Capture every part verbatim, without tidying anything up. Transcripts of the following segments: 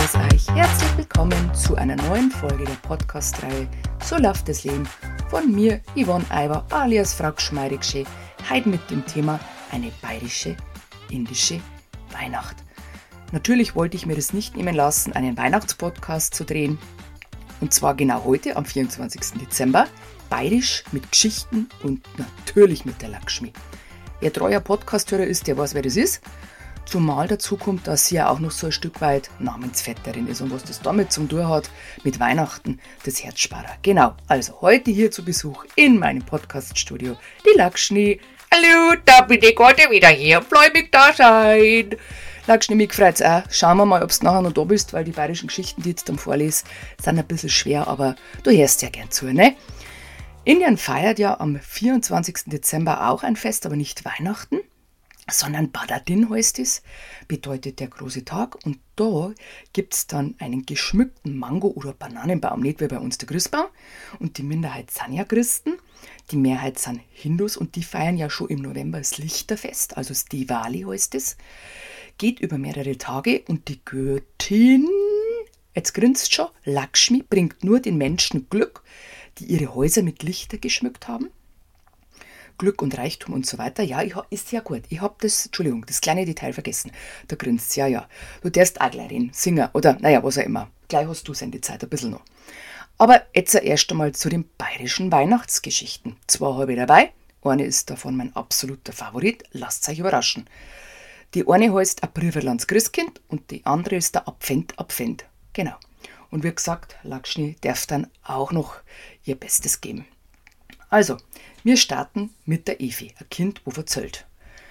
grüß euch. Herzlich willkommen zu einer neuen Folge der Podcast-Reihe So läuft das Leben von mir, Yvonne Aiwer alias Frau Gschmeidigsche, heute mit dem Thema eine bayerische, indische Weihnacht. Natürlich wollte ich mir das nicht nehmen lassen, einen Weihnachtspodcast zu drehen. Und zwar genau heute, am vierundzwanzigsten Dezember, bayerisch mit Geschichten und natürlich mit der Lakshmi. Wer treuer Podcast-Hörer ist, der weiß, wer das ist. Zumal dazu kommt, dass sie ja auch noch so ein Stück weit Namensvetterin ist und was das damit zum tun hat, mit Weihnachten, das Herzsparer. Genau, also heute hier zu Besuch in meinem Podcast-Studio, die Lakshmi. Hallo, da bin ich heute wieder hier, freue mich da sein. Lakshmi, mich freut's auch. Schauen wir mal, ob du nachher noch da bist, weil die bayerischen Geschichten, die ich jetzt dann vorlese, sind ein bisschen schwer, aber du hörst ja gern zu, ne? Indien feiert ja am vierundzwanzigsten Dezember auch ein Fest, aber nicht Weihnachten, sondern Badadin heißt es, bedeutet der große Tag. Und da gibt es dann einen geschmückten Mango- oder Bananenbaum, nicht wie bei uns der Christbaum. Und die Minderheit sind ja Christen, die Mehrheit sind Hindus und die feiern ja schon im November das Lichterfest, also das Diwali heißt es. Geht über mehrere Tage und die Göttin, jetzt grinst schon, Lakshmi, bringt nur den Menschen Glück, die ihre Häuser mit Lichter geschmückt haben. Glück und Reichtum und so weiter. Ja, ich hab, ist ja gut. Ich habe das, Entschuldigung, das kleine Detail vergessen. Da grinst ja, ja. Du darfst auch gleich reden, singen oder, naja, was auch immer. Gleich hast du Sendezeit, ein bisschen noch. Aber jetzt erst einmal zu den bayerischen Weihnachtsgeschichten. Zwei habe ich dabei. Eine ist davon mein absoluter Favorit. Lasst euch überraschen. Die eine heißt ein Brieferl ans Christkind und die andere ist der Advent, Advent. Genau. Und wie gesagt, Lakshmi darf dann auch noch ihr Bestes geben. Also, wir starten mit der Evi, ein Kind, wo erzählt.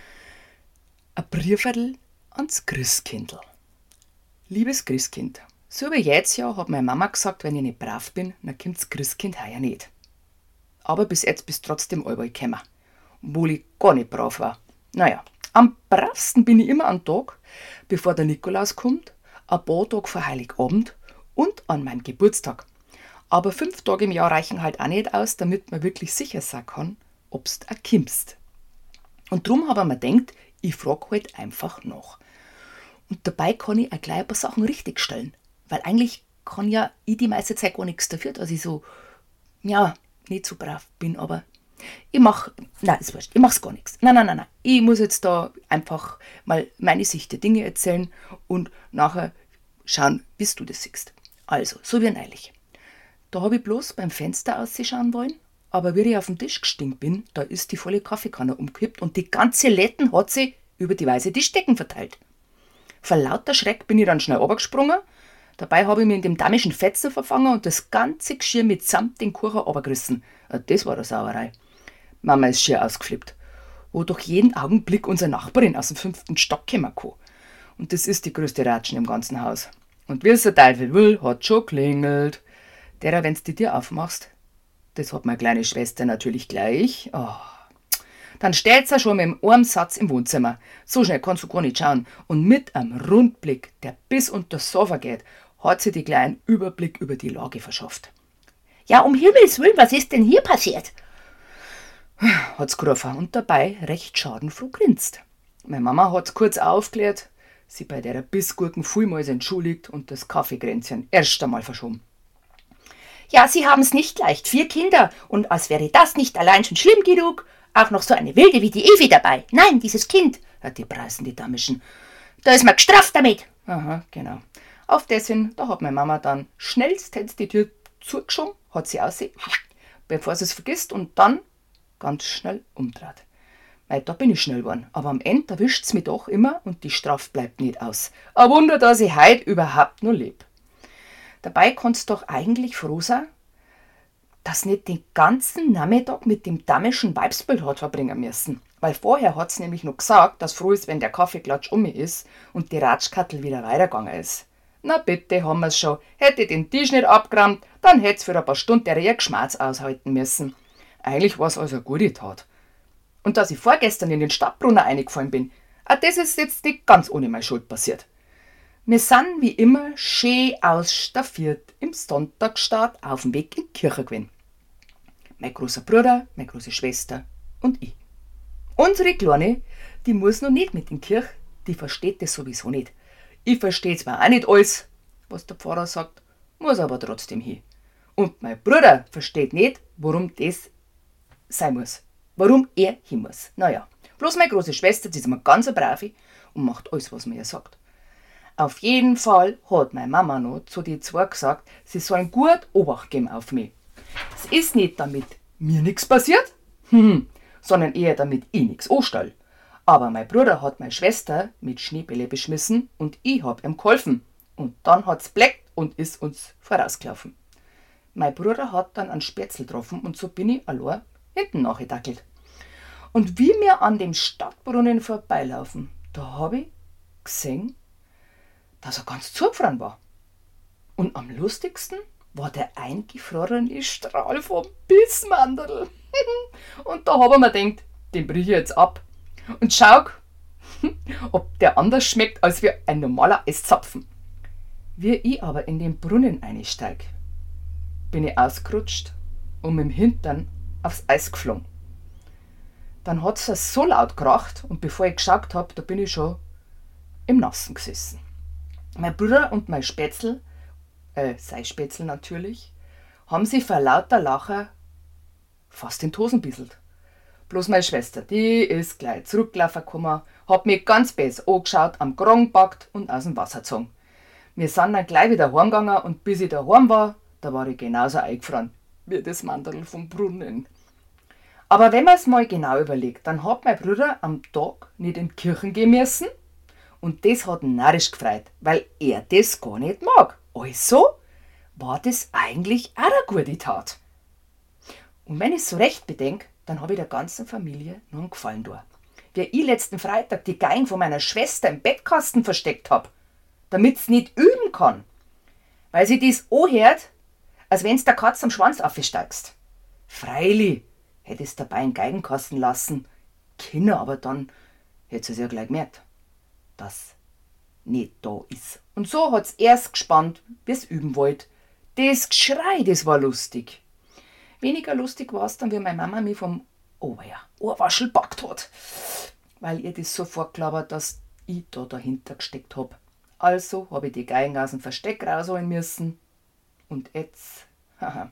Ein Brieferl ans Christkindl. Liebes Christkind, so wie jetzt ja hat meine Mama gesagt, wenn ich nicht brav bin, dann kommt das Christkind heuer nicht. Aber bis jetzt bist du trotzdem allweil gekommen, obwohl ich gar nicht brav war. Naja, am bravsten bin ich immer am Tag, bevor der Nikolaus kommt, ein paar Tage vor Heiligabend und an meinem Geburtstag. Aber fünf Tage im Jahr reichen halt auch nicht aus, damit man wirklich sicher sein kann, ob du auch kommst. Und darum habe ich mir gedacht, ich frage halt einfach nach. Und dabei kann ich auch gleich ein paar Sachen richtigstellen. Weil eigentlich kann ja ich die meiste Zeit gar nichts dafür, dass ich so, ja, nicht so brav bin, aber ich mache, nein, ist wurscht, ich mache es gar nichts. Nein, nein, nein, nein, ich muss jetzt da einfach mal meine Sicht der Dinge erzählen und nachher schauen, wie du das siehst. Also, so wie neulich. Da habe ich bloß beim Fenster ausschauen wollen, aber wie ich auf den Tisch gestiegen bin, da ist die volle Kaffeekanne umgekippt und die ganze Letten hat sie über die weiße Tischdecken verteilt. Vor lauter Schreck bin ich dann schnell runtergesprungen, dabei habe ich mich in dem damischen Fetzen verfangen und das ganze Geschirr mitsamt den Kuchen runtergerissen. Das war eine Sauerei. Mama ist schier ausgeflippt, wo doch jeden Augenblick unsere Nachbarin aus dem fünften Stock kommen kann. Und das ist die größte Ratschen im ganzen Haus. Und wie es der Teufel will, hat schon klingelt. Derer, wenn du die Tür aufmachst, das hat meine kleine Schwester natürlich gleich. Oh. Dann steht sie schon mit einem Satz im Wohnzimmer. So schnell kannst du gar nicht schauen. Und mit einem Rundblick, der bis unter das Sofa geht, hat sie die kleinen Überblick über die Lage verschafft. Ja, um Himmels Willen, was ist denn hier passiert? Hat's gerufen und dabei recht schadenfroh grinst. Meine Mama hat's kurz aufgeklärt, sie bei der Bissgurken vielmals entschuldigt und das Kaffeekränzchen erst einmal verschoben. Ja, Sie haben es nicht leicht. Vier Kinder. Und als wäre das nicht allein schon schlimm genug, auch noch so eine Wilde wie die Evi dabei. Nein, dieses Kind, hat die Preisen die Damischen. Da ist man gestraft damit. Aha, genau. Auf dessen, da hat meine Mama dann schnellstens die Tür zugeschoben, hat sie aussehen, bevor sie es vergisst und dann ganz schnell umdreht. Weil da bin ich schnell geworden. Aber am Ende erwischt es mich doch immer und die Strafe bleibt nicht aus. Ein Wunder, dass ich heute überhaupt nur lebe. Dabei kannst du doch eigentlich froh sein, dass nicht den ganzen Nachmittag mit dem damischen Weibsbild hat verbringen müssen. Weil vorher hat es nämlich noch gesagt, dass froh ist, wenn der Kaffeeklatsch um mich ist und die Ratschkattel wieder weitergegangen ist. Na bitte, haben wir's schon. Hätte den Tisch nicht abgerammt, dann hätte es für ein paar Stunden der ihr Geschmatz aushalten müssen. Eigentlich war es also eine gute Tat. Und dass ich vorgestern in den Stadtbrunner eingefallen bin, auch das ist jetzt nicht ganz ohne meine Schuld passiert. Wir sind wie immer schön ausstaffiert im Sonntagsstart auf dem Weg in die Kirche gewesen. Mein großer Bruder, meine große Schwester und ich. Unsere Kleine, die muss noch nicht mit in die Kirche, die versteht das sowieso nicht. Ich verstehe zwar auch nicht alles, was der Pfarrer sagt, muss aber trotzdem hin. Und mein Bruder versteht nicht, warum das sein muss. Warum er hin muss. Naja, bloß meine große Schwester, die ist immer ganz eine Brave und macht alles, was man ihr sagt. Auf jeden Fall hat meine Mama noch zu den zwei gesagt, sie sollen gut Obacht geben auf mich. Es ist nicht, damit mir nichts passiert, hm, sondern eher damit ich nichts anstelle. Aber mein Bruder hat meine Schwester mit Schneebälle beschmissen und ich hab ihm geholfen. Und dann hat's bleckt und ist uns vorausgelaufen. Mein Bruder hat dann einen Spätzl getroffen und so bin ich allein hinten nachgedackelt. Und wie wir an dem Stadtbrunnen vorbeilaufen, da habe ich gesehen, dass er ganz zugefroren war. Und am lustigsten war der eingefrorene Strahl vom Bissmanderl. Und da habe ich mir gedacht, den brich ich jetzt ab. Und schau, ob der anders schmeckt als wie ein normaler Eiszapfen. Wie ich aber in den Brunnen einsteig, bin ich ausgerutscht und mit dem Hintern aufs Eis geflogen. Dann hat es so laut geracht und bevor ich geschaut habe, da bin ich schon im Nassen gesessen. Mein Bruder und mein Spätzl, äh, sein Spätzl natürlich, haben sich vor lauter Lachen fast in die Hosen bisselt. Bloß meine Schwester, die ist gleich zurückgelaufen gekommen, hat mich ganz böse angeschaut, am Kragen gepackt und aus dem Wasser gezogen. Wir sind dann gleich wieder heimgegangen und bis ich daheim war, da war ich genauso eingefroren wie das Manderl vom Brunnen. Aber wenn man es mal genau überlegt, dann hat mein Bruder am Tag nicht in die Kirchen gehen müssen und das hat ihn narrisch gefreut, weil er das gar nicht mag. Also war das eigentlich auch eine gute Tat. Und wenn ich es so recht bedenke, dann habe ich der ganzen Familie nur einen Gefallen da. Wie ich letzten Freitag die Geigen von meiner Schwester im Bettkasten versteckt habe, damit sie nicht üben kann. Weil sie das anhört, als wenn du der Katz am Schwanz aufsteigst. Freilich hätte es dabei einen Geigenkasten lassen, Kinder, aber dann hätte sie es ja gleich gemerkt, dass nicht da ist. Und so hat es erst gespannt, wie es üben wollte. Das Geschrei, das war lustig. Weniger lustig war es dann, wie meine Mama mich vom oh ja, Ohrwaschel packt hat, weil ihr das so vorgelabert, dass ich da dahinter gesteckt habe. Also habe ich die Geigen aus dem Versteck rausholen müssen und jetzt, haha,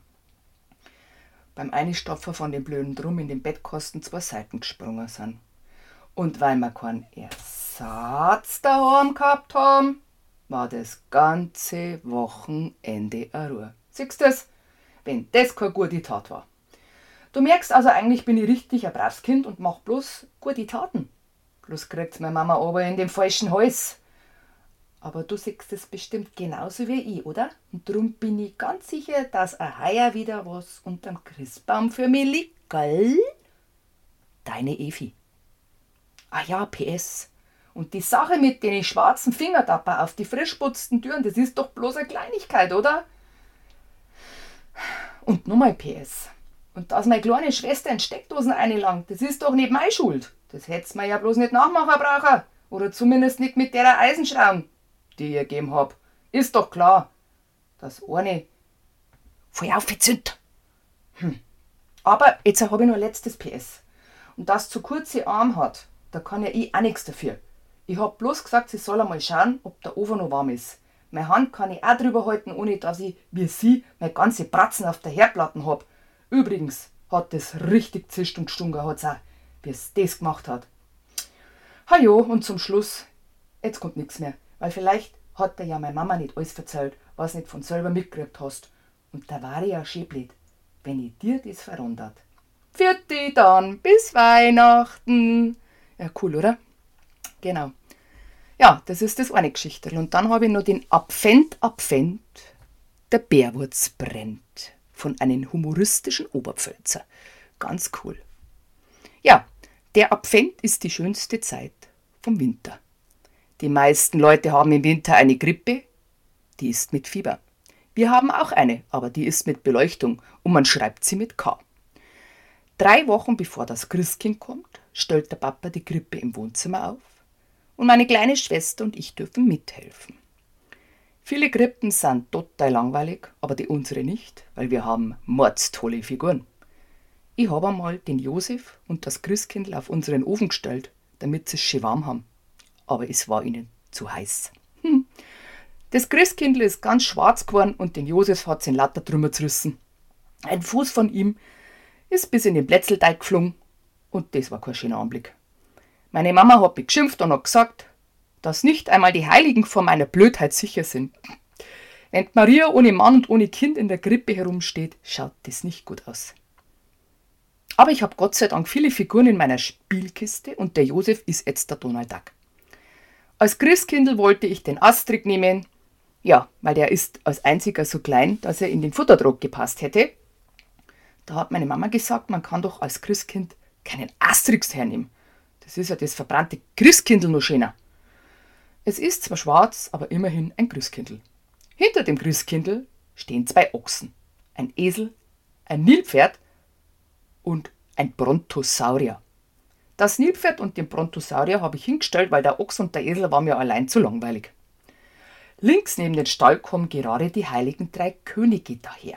beim Einstopfen von dem blöden Drum in den Bettkasten zwei Seiten gesprungen sind. Und weil wir keinen Ersatz daheim gehabt haben, war das ganze Wochenende eine Ruhe. Siehst du das? Wenn das keine gute Tat war. Du merkst also, eigentlich bin ich richtig ein braves Kind und mach bloß gute Taten. Bloß kriegt meine Mama aber in den falschen Hals. Aber du siehst es bestimmt genauso wie ich, oder? Und darum bin ich ganz sicher, dass auch heuer wieder was unterm Christbaum für mich liegt, gell? Deine Evi. Ah ja, P S. Und die Sache mit den schwarzen Fingertappen auf die frischputzten Türen, das ist doch bloß eine Kleinigkeit, oder? Und nochmal P S. Und dass meine kleine Schwester in Steckdosen einlangt, das ist doch nicht meine Schuld. Das hätt's mir ja bloß nicht nachmachen brauchen. Oder zumindest nicht mit der Eisenschrauben, die ich ihr gegeben hab. Ist doch klar, dass eine voll aufgezündet. Hm. Aber jetzt habe ich noch letztes P S. Und dass zu kurze Arme hat, da kann ja ich auch nichts dafür. Ich hab bloß gesagt, sie soll einmal schauen, ob der Ofen noch warm ist. Meine Hand kann ich auch drüber halten, ohne dass ich, wie sie, meine ganze Bratzen auf der Herdplatte hab. Übrigens hat das richtig zischt und gestunken, hat's auch, wie es das gemacht hat. Ha jo, und zum Schluss, jetzt kommt nichts mehr, weil vielleicht hat dir ja meine Mama nicht alles erzählt, was nicht von selber mitgekriegt hast. Und da war ich ja schön blöd, wenn ich dir das verrundert. Für die dann, bis Weihnachten. Ja, cool, oder? Genau. Ja, das ist das eine Geschichte. Und dann habe ich noch den Advent, Advent, der Bärwurz brennt, von einem humoristischen Oberpfälzer. Ganz cool. Ja, der Advent ist die schönste Zeit vom Winter. Die meisten Leute haben im Winter eine Grippe, die ist mit Fieber. Wir haben auch eine, aber die ist mit Beleuchtung und man schreibt sie mit K. Drei Wochen bevor das Christkind kommt, stellt der Papa die Krippe im Wohnzimmer auf und meine kleine Schwester und ich dürfen mithelfen. Viele Krippen sind total langweilig, aber die unsere nicht, weil wir haben mordstolle Figuren. Ich habe einmal den Josef und das Christkindl auf unseren Ofen gestellt, damit sie es schön warm haben. Aber es war ihnen zu heiß. Hm. Das Christkindl ist ganz schwarz geworden und den Josef hat's in lauter Trümmer zerrissen. Ein Fuß von ihm ist bis in den Blätzelteig geflogen und das war kein schöner Anblick. Meine Mama hat mich geschimpft und hat gesagt, dass nicht einmal die Heiligen vor meiner Blödheit sicher sind. Wenn Maria ohne Mann und ohne Kind in der Krippe herumsteht, schaut das nicht gut aus. Aber ich habe Gott sei Dank viele Figuren in meiner Spielkiste und der Josef ist jetzt der Donald Duck. Als Christkindl wollte ich den Asterix nehmen, ja, weil der ist als einziger so klein, dass er in den Futterdruck gepasst hätte. Da hat meine Mama gesagt, man kann doch als Christkind keinen Asterix hernehmen. Das ist ja das verbrannte Christkindl noch schöner. Es ist zwar schwarz, aber immerhin ein Christkindl. Hinter dem Christkindl stehen zwei Ochsen, ein Esel, ein Nilpferd und ein Brontosaurier. Das Nilpferd und den Brontosaurier habe ich hingestellt, weil der Ochs und der Esel waren mir allein zu langweilig. Links neben den Stall kommen gerade die heiligen drei Könige daher.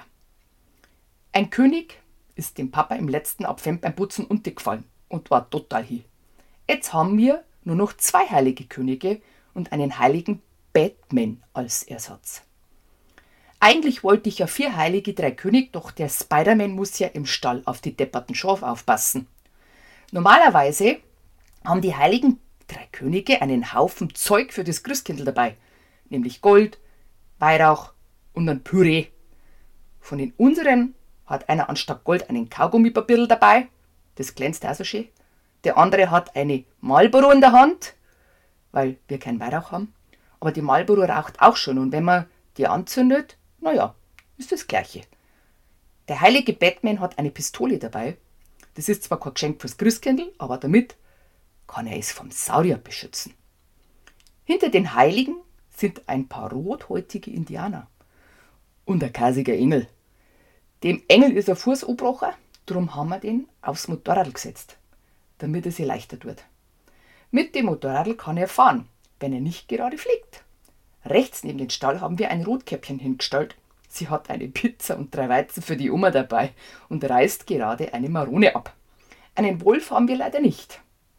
Ein König ist dem Papa im letzten Advent beim Putzen untergefallen und war total hin. Jetzt haben wir nur noch zwei heilige Könige und einen heiligen Batman als Ersatz. Eigentlich wollte ich ja vier heilige drei König, doch der Spider-Man muss ja im Stall auf die depperten Schafe aufpassen. Normalerweise haben die heiligen drei Könige einen Haufen Zeug für das Christkindl dabei, nämlich Gold, Weihrauch und ein Püree. Von den unseren hat einer anstatt Gold einen Kaugummipapierl dabei, das glänzt auch so schön. Der andere hat eine Marlboro in der Hand, weil wir keinen Weihrauch haben. Aber die Marlboro raucht auch schon und wenn man die anzündet, naja, ist das Gleiche. Der heilige Batman hat eine Pistole dabei. Das ist zwar kein Geschenk fürs Christkindl, aber damit kann er es vom Saurier beschützen. Hinter den Heiligen sind ein paar rothäutige Indianer und ein käsiger Engel. Dem Engel ist ein Fuß angebrochen, darum haben wir den aufs Motorrad gesetzt, damit er sich leichter tut. Mit dem Motorrad kann er fahren, wenn er nicht gerade fliegt. Rechts neben den Stall haben wir ein Rotkäppchen hingestellt. Sie hat eine Pizza und drei Weizen für die Oma dabei und reißt gerade eine Marone ab. Einen Wolf haben wir leider nicht.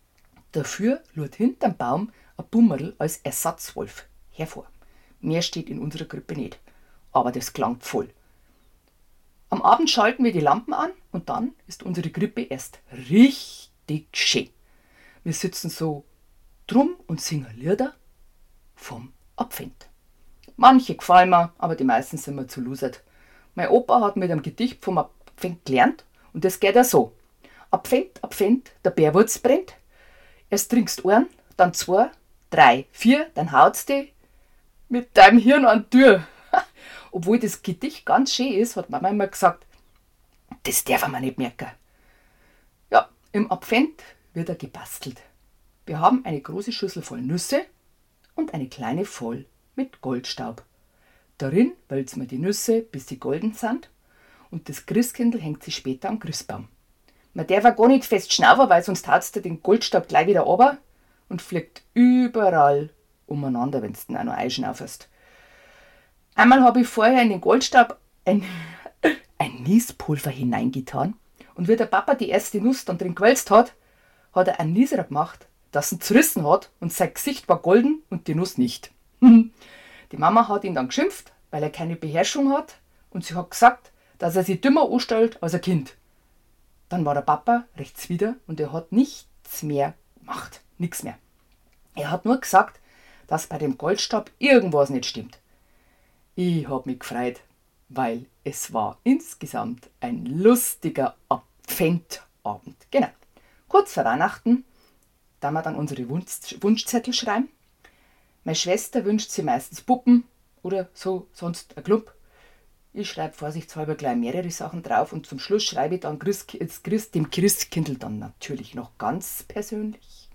Dafür lud hinterm Baum ein Bummerl als Ersatzwolf hervor. Mehr steht in unserer Krippe nicht, aber das klangt voll. Am Abend schalten wir die Lampen an und dann ist unsere Krippe erst richtig schön. Wir sitzen so drum und singen Lieder vom Advent. Manche gefallen mir, aber die meisten sind mir zu lusert. Mein Opa hat mit einem Gedicht vom Advent gelernt und das geht auch so. Advent, Advent, der Bärwurz brennt. Erst trinkst einen, dann zwei, drei, vier, dann haut's dich mit deinem Hirn an die Tür. Obwohl das Gedicht ganz schön ist, hat Mama immer gesagt, das darf man nicht merken. Ja, im Advent wird er gebastelt. Wir haben eine große Schüssel voll Nüsse und eine kleine voll mit Goldstaub. Darin wälzen wir die Nüsse, bis sie golden sind und das Christkindl hängt sich später am Christbaum. Man darf auch gar nicht fest schnaufen, weil sonst haut's dir den Goldstaub gleich wieder runter und fliegt überall umeinander, wenn du den auch noch einschnaufst. Einmal habe ich vorher in den Goldstaub ein, ein Niespulver hineingetan und wie der Papa die erste Nuss dann drin gewälzt hat, hat er einen Nieser gemacht, dass ihn zerrissen hat und sein Gesicht war golden und die Nuss nicht. Die Mama hat ihn dann geschimpft, weil er keine Beherrschung hat und sie hat gesagt, dass er sich dümmer anstellt als ein Kind. Dann war der Papa rechts wieder und er hat nichts mehr gemacht, nichts mehr. Er hat nur gesagt, dass bei dem Goldstaub irgendwas nicht stimmt. Ich habe mich gefreut, weil es war insgesamt ein lustiger Adventabend. Genau. Kurz vor Weihnachten, da wir dann unsere Wunsch- Wunschzettel schreiben. Meine Schwester wünscht sich meistens Puppen oder so, sonst ein Klump. Ich schreibe vorsichtshalber gleich mehrere Sachen drauf und zum Schluss schreibe ich dann Christ, Christ, dem Christkindl dann natürlich noch ganz persönlich.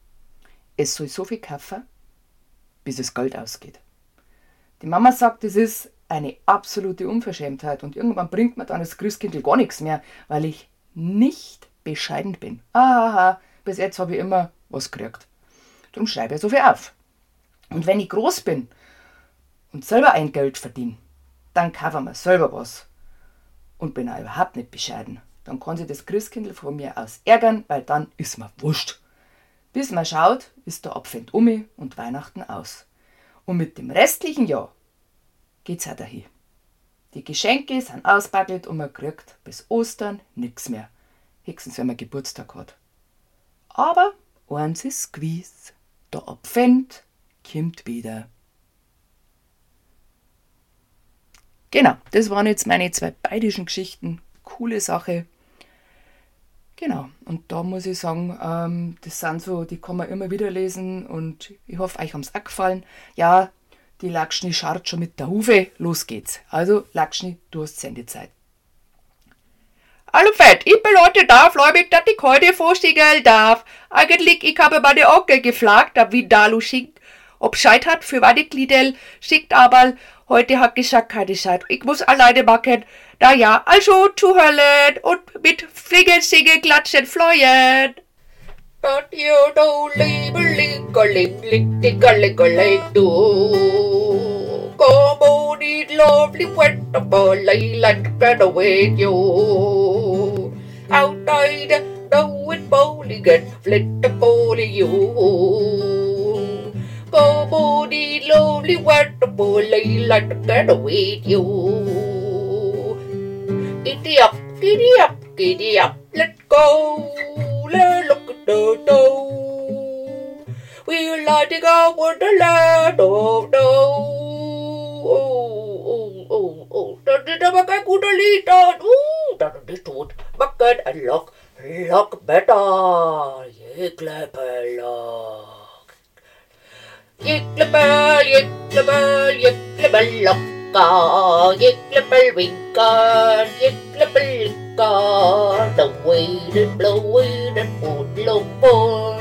Es soll so viel kaufen, bis das Geld ausgeht. Die Mama sagt, es ist eine absolute Unverschämtheit und irgendwann bringt mir dann das Christkindl gar nichts mehr, weil ich nicht bescheiden bin. Aha, bis jetzt habe ich immer was gekriegt. Darum schreibe ich so viel auf. Und wenn ich groß bin und selber ein Geld verdiene, dann kaufe ich mir selber was und bin auch überhaupt nicht bescheiden. Dann kann sich das Christkindl von mir aus ärgern, weil dann ist mir wurscht. Bis man schaut, ist der Advent um und Weihnachten aus. Und mit dem restlichen Jahr geht's auch dahin. Die Geschenke sind auspackelt und man kriegt bis Ostern nichts mehr. Höchstens, wenn man Geburtstag hat. Aber eins ist gewiss, der Advent kommt wieder. Genau, das waren jetzt meine zwei bayerischen Geschichten. Coole Sache. Genau, und da muss ich sagen, ähm, das sind so, die kann man immer wieder lesen und ich hoffe, euch haben es auch gefallen. Ja, die Lakshmi scharrt schon mit der Hufe. Los geht's. Also, Lakshmi, du hast Sendezeit. Hallo Fett, ich bin heute da, freue mich, dass ich heute vorstellen darf. Eigentlich, ich habe meine Onkel gefragt, ob wie Dalu schickt, ob Bescheid hat für meine Gliedel, schickt aber, heute hat gesagt, keine Bescheid. Ich muss alleine machen. Naja, also zuhören und mit Fliegen, Singen, Klatschen, Freuen. But you don't leave a link, a link, link, link, a link, a link, do. Come on, eat lovely, wonderful, I like to get away with you. Outside, though it bowling, get flit the bowling you. Come on, eat lovely, wonderful, I like to get away with you. Giddy up, giddy up, giddy up, let's go. Let's look at the dough. We're lighting up with the land of dough. Oh, oh, oh, oh. Dat is maar kijk hoe de lied aan. Oeh, dat is goed. Bakken en lok, lok beter. Je kleppen lok. Je kleppen, je kleppen, je kleppen lokka. Je kleppen winker, je kleppen likker. The wind is blowing and wood look for.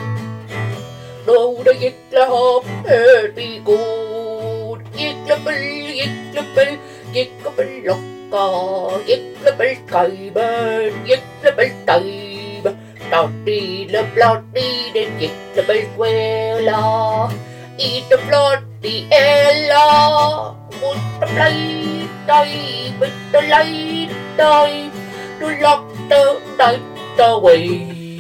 No, the jikle hop, it be good. Jiklepel, jiklepel, jiklepel lokka. Jiklepel kaiben, jiklepel taib. Totty the bloody, then jiklepel quella. Eat the bloody ella. Put the blade, dive with the light, dive. To lock the night away.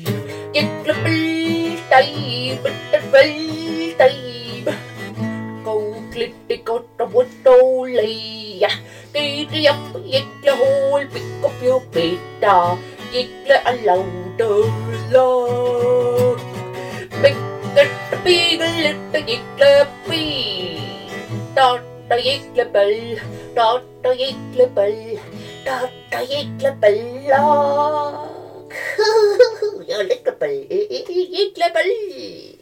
Jiklepel, dive with the bell, dive. Go clitty got the wood lay. Giddy up, jikle hole, pick up your beta. Jikle along the log. Make it the big little jikle bee. Dot the jikle bell, dot the jikle bell. Dot the jikle bell log. Your little bell, jikle bell.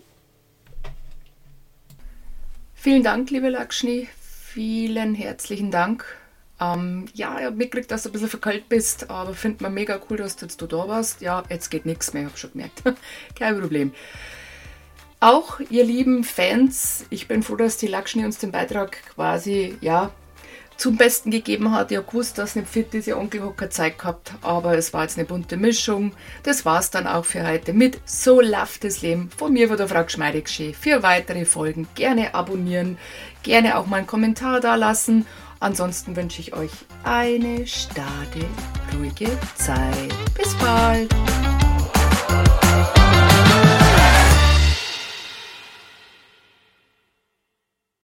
Vielen Dank, liebe Lakshmi. Vielen herzlichen Dank. Ähm, ja, ich habe mitgekriegt, dass du ein bisschen verkalt bist, aber finde mir mega cool, dass du jetzt da warst. Ja, jetzt geht nichts mehr, ich habe schon gemerkt. Kein Problem. Auch ihr lieben Fans, ich bin froh, dass die Lakshmi uns den Beitrag quasi, ja, zum Besten gegeben hat. Ich habe gewusst, dass nicht fit ist, ihr Onkel hat keine Zeit gehabt, aber es war jetzt eine bunte Mischung. Das war es dann auch für heute mit So läuft das Leben. Von mir wird der Frau Geschmeidig schön. Für weitere Folgen gerne abonnieren, gerne auch mal einen Kommentar da lassen. Ansonsten wünsche ich euch eine starke, ruhige Zeit. Bis bald!